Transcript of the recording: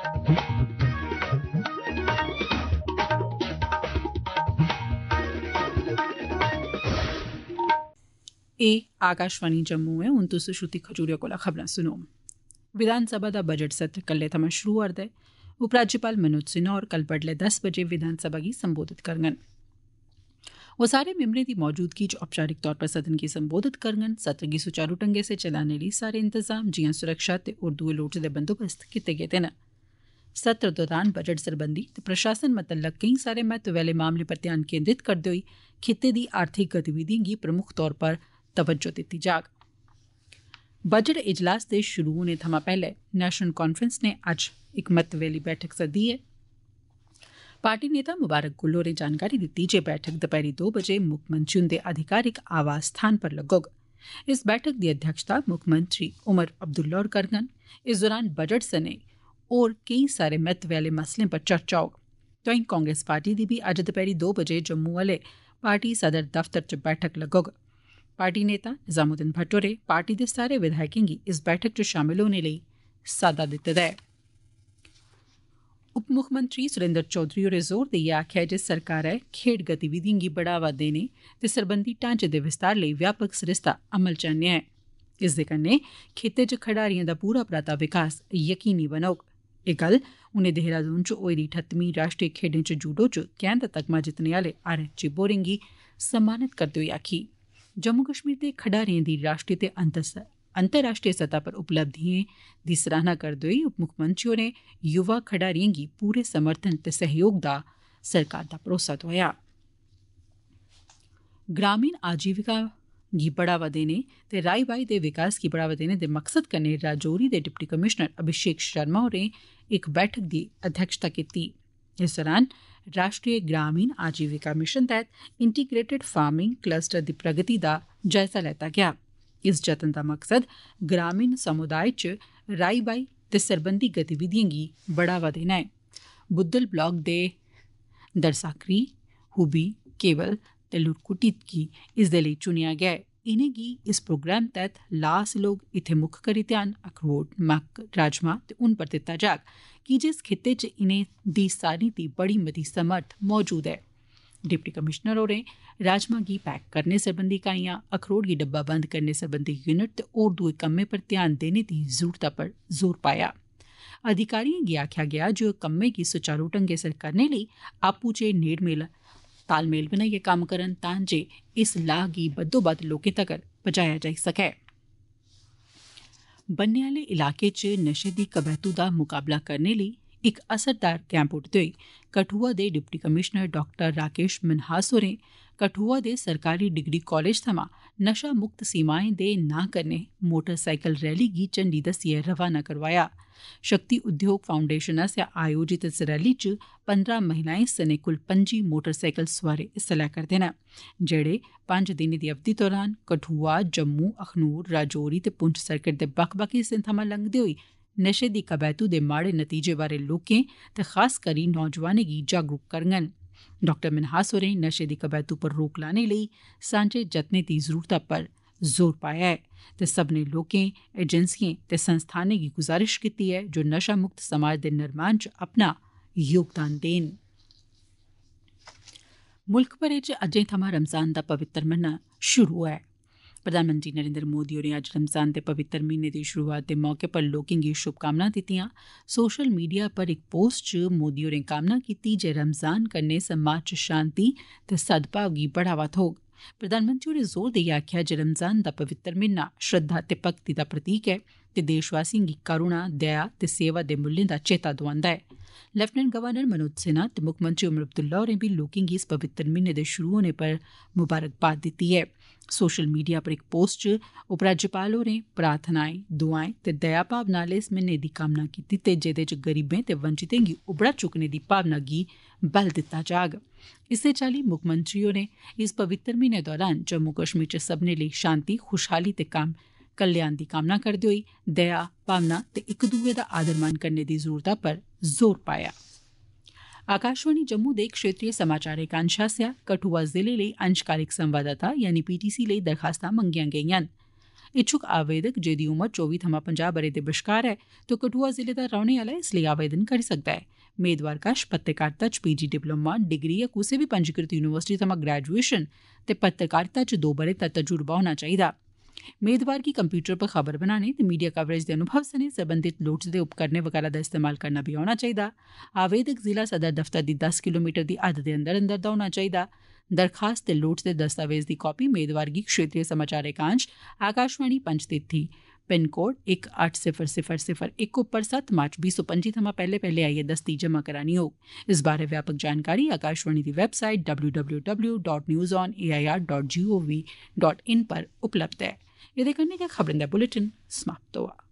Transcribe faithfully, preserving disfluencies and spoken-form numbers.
एह् आकाशवाणी जम्मू ऐ। हुन तुस श्रुति खजूरिया कोला खबरां सुनो। विधानसभा दा बजट सत्र कल्लै थमां शुरू होआ'रदा ऐ। उपराज्यपाल मनोज सिन्हा होर कल बड्डलै दस बजे विधानसभा गी संबोधित करङन। ओह् सारे मिम्बरें दी मौजूदगी च औपचारिक तौर पर सदन गी संबोधित करङन। सत्र गी सुचारू ढंगै सिर चलाने लेई सारे इंतजाम जियां सुरक्षा ते होर दुए लोड़चदे बंदोबस्त कीते गेदे न। सत्र दौरान बजट सरबंधी ते प्रशासन मतल्लक केई सारे महत्वै आले मामलें पर ध्यान केन्द्रित करदे होई खित्ते दी आर्थिक गतिविधिएं गी प्रमुक्ख तौर पर तवज्जो दित्ती जाग। बजट इजलास दे शुरू होने थमां पैह्ले नेशनल कांफ्रेंस नै अज्ज इक महत्वै आली बैठक सद्दी ऐ। पार्टी नेता मुबारक गुल होरें जानकारी दित्ती जे बैठक दपैह्री दो बजे मुक्खमंत्री हुंदे आधिकारिक आवास स्थान पर लग्गोग। इस बैठक दी अध्यक्षता मुक्खमंत्री उमर अब्दुल्ला होर करङन। इस दौरान बजट सने होर केई सारे महत्वै आले मसलें पर चर्चा होग। तोआईं कांग्रेस पार्टी दी बी अज्ज दपैह्री दो बजे जम्मू आह्ले पार्टी सदर दफ्तर च बैठक लग्गोग। पार्टी नेता निजामुद्दीन भट्ट होरें पार्टी दे सारे विधायकें गी इस बैठक च शामल होने लेई साद्दा दित्ते दा ऐ। उप मुक्खमंत्री सुरेन्द्र चौधरी होरें जोर देइयै आखेआ जे सरकारै खेड्ड गतिविधिएं गी बढ़ावा देने ते सरबंधी ढांचे दे विस्तार लेई व्यापक सरिस्ता अमल च आन्नेआ ऐ। इसदे कन्नै खित्ते च खडारिएं दा पूरा पराता विकास यकीनी बनोग। एह् गल्ल उनें देहरादून च होई दी ठत्तमीं राष्ट्रीय खेड्डें च जूडो च कैंह् दा तगमा जित्तने आह्ले आर एच चिब होरें गी सम्मानित करदे होई आखी। जम्मू कश्मीर दे खडारिएं दी राष्ट्रीय ते अंतर्राष्ट्रीय सतह पर उपलब्धिएं दी सराहना करदे होई उप मुक्खमंत्री होरें युवा खडारिएं गी पूरे समर्थन ते सहयोग दा सरकार दा भरोसा दोआया। ग्रामीण आजीविका गी बढ़ावा देने ते राई बाई दे विकास गी बढ़ावा देने दे मकसद कन्नै राजौरी दे डिप्टी कमिशनर अभिषेक शर्मा होरें इक बैठक दी अध्यक्षता कीती। इस दौरान राष्ट्रीय ग्रामीण आजीविका मिशन तैह्त इंटीग्रेटेड फार्मिंग क्लस्टर दी प्रगति दा जायजा लैता गेआ। इस जतन दा मकसद ग्रामीण समुदाय च राई बाई ते सरबंधी गतिविधिएं गी बढ़ावा देना ऐ। बुद्धल ब्लाक दे दरसाकरी, हुबी, केवल ते लुरकुटी गी इसदे लेई चुनेआ गेआ ऐ। इनेंगी इस प्रोग्राम तैह्त ला हासल होग। इत्थै मुक्ख करी ध्यान अखरोट, मक्क, राजमां ते ऊन पर दित्ता जाग की जे इस खित्ते च इनें दी सारी दी बड़ी मती समर्थ मौजूद ऐ। डिप्टी कमिशनर होरें राजमां गी पैक करने सरबंधी इकाइयां, अखरोट गी डब्बाबंद करने सरबंधी यूनिट ते होर दुए कम्में पर ध्यान देने दी जरूरता पर जोर पाया। अधिकारिएं गी आखेआ गेआ जे ओह् कम्में गी सुचारू ढंगै सिर करने लेई आपूं चै नेड़मेल तालमेल बनाइयै कम्म करन तां जे इस लाह् गी बद्धोबद्ध लोकें तगर पजाया जाई सकै। बन्ने आह्ले इलाके च नशे दी कबैतू दा मुकाबला करने लेई इक असरदार कैंप पुट्टदे होई कठुआ दे deputy commissioner doctor Rakesh Manhas होरें कठुआ दे सरकारी डिग्री कालेज थमां नशा मुक्त सीमाएं दे नां कन्नै मोटरसाइकल रैली गी झंडी दस्सियै रवाना करोआया। शक्ति उद्योग फाउंडेशन आसेआ आयोजित इस रैली च पंदरां महिलाएं सने कुल पंजी मोटरसाइकल सुआरे हिस्सा लै करदे न, जेहड़े पंज दिनें दी अवधि दौरान कठुआ, जम्मू, अखनूर, राजौरी ते पुंछ सर्किट दे बक्ख बक्ख हिस्सें थमां लंघदे होई नशे दी कबैतू दे माड़े नतीजे बारै लोकें ते खास करी नौजवानें गी जागरूक करङन। डाक्टर मन्हास होरें नशे दी कबैतू पर रोक लाने लेई सांझे जतनें दी जरूरता पर जोर पाया ऐ ते सब्भनें लोकें, एजेंसिएं ते संस्थानें गी गुजारिश कीती ऐ जे नशा मुक्त समाज दे निर्माण च अपना योगदान देन। मुल्ख भरै च अज्जै थमां रमजान दा पवित्र म्हीना शुरू होआ ऐ। प्रधानमंत्री नरेन्द्र मोदी होरें अज्ज रमजान दे पवित्र म्हीने दी शुरूआत दे मौके पर लोकें गी शुभकामनां दित्तियां। सोशल मीडिया पर इक पोस्ट च मोदी होरें कामना कीती जे रमजान कन्नै समाज च शांति ते सद्भाव गी बढ़ावा थ्होग। प्रधानमंत्री होरें जोर देइयै आखेआ जे रमजान दा पवित्र म्हीना श्रद्धा ते भक्ति दा प्रतीक ऐ ते देशवासिएं गी करुणा, दया ते सेवा दे मुल्लें दा चेता दोआंदा ऐ। लेफ्टिनेंट गवर्नर मनोज सिन्हा ते मुक्खमंत्री उमर अब्दुल्ला होरें बी लोकें गी इस पवित्र म्हीने दे शुरू होने पर मुबारकबाद दित्ती ऐ। सोशल मीडिया पर इक पोस्ट च उपराज्यपाल होरें प्रार्थनाएं, दुआएं ते दया भावना आह्ले इस म्हीने दी कामना कीती ते जेह्दे च गरीबें ते वंचितें गी उबड़ा चुक्कने दी भावना गी बल दित्ता जाग। इस्सै चाल्ली मुक्खमंत्री होरें इस पवित्र म्हीने दौरान जम्मू कश्मीर च सब्भनें लेई शांति, खुशहाली ते कल्याण दी कामना करदे होई दया भावना ते इक दुए दा आदर मान करने दी जरूरता पर जोर पाया। आकाशवाणी जम्मू दे क्षेत्रीय समाचार एकांश आसेआ कठुआ जिले लेई अंशकालिक संवाददाता यानी पीटीसी लेई दरखास्तां मंगियां गेईआं न। इच्छुक आवेदक जेदी उमर चौबी थमां पंजाह ब'रे दे बश्कार ऐ ते कठुआ जिले दा रौह्ने आह्ला इस लेई आवेदन करी सकदा ऐ। मेदवार कश पत्रकारिता च पीजी डिप्लोमा डिग्री या कुसै बी पंजीकृत यूनिवर्सिटी थमां ग्रेजुएशन ते पत्रकारिता च दो ब'रे दा तजुर्बा होना चाहिदा। मेदवार गी कंप्यूटर पर खबर बनाने ते मीडिया कवरेज दे अनुभव सने सरबंधित लोड़चदे उपकरणें वगैरा दा इस्तेमाल करना बी औना चाहिदा। आवेदक जिला सदर दफ्तर दी दस किलोमीटर दी हद दे अंदर अंदर दा होना चाहिदा। दरखास्त ते लोड़चदे दस्तावेज दी कापी मेदवार गी क्षेत्रीय समाचार एकांश आकाशवाणी पंचतीर्थी पिन कोड इक अट्ठ सिफर सिफर सिफर इक उप्पर सत्त मार्च बीह् सौ पंजी थमां पैह्ले पैह्ले आइयै दस्ती जमा करानी होग। इस बारै व्यापक जानकारी आकाशवाणी दी website W W W dot news on A I R dot G O V dot in पर उपलब्ध ऐ। एह्दे कन्नै गै खबरें दा बुलेटिन समाप्त होआ।